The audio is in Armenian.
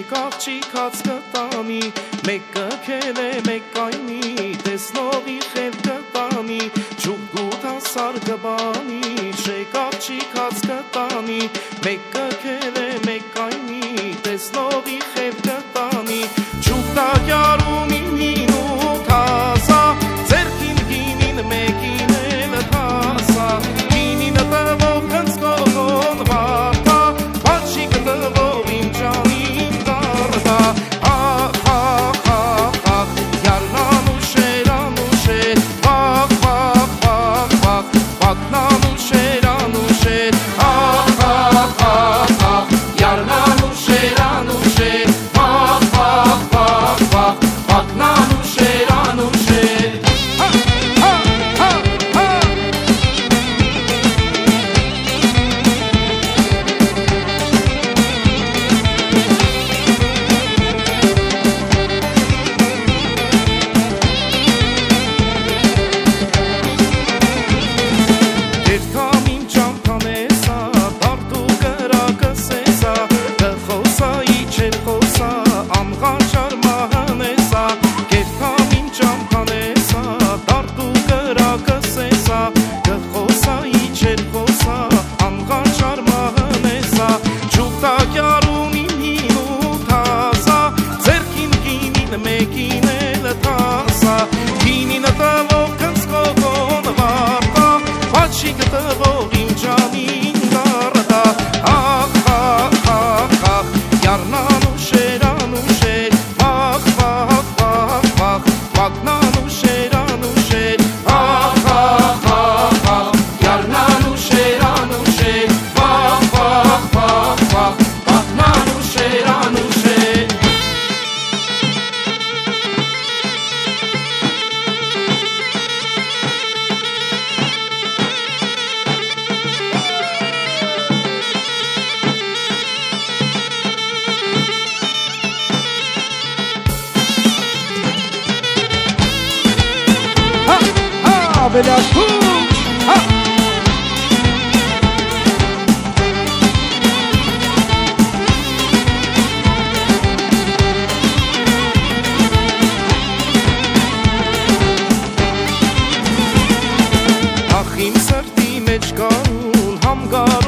Շենք աղջիկած կտանի, մեկը քել է մեկ այնի, տեսնողի խել կտանի, ճուգուտ հասար կբանի, շենք աղջիկած կտանի, մեկը քել է մեկ այնի, տեսնողի խել կտանի, ճուգ տակյարում ինինու թասա, ձերքին գինին մեկին էլ թասա, գինին տվող հնցկողոն վարդա, բաչիկ տվող իմ ճանին դարդա, ախ, ախ, ախ, ախ, յարնանուշեր, անուշեր, վախ, վախ, վախ, վախ, վախնանուշեր, անուշեր, ախ, ախ, ախ, ախ, յարնանուշեր, անուշեր, վախ, վախ, վախ, վախ, վախնանուշեր, անուշեր, Ախ իմ սրտի մեջ գարուն համ գար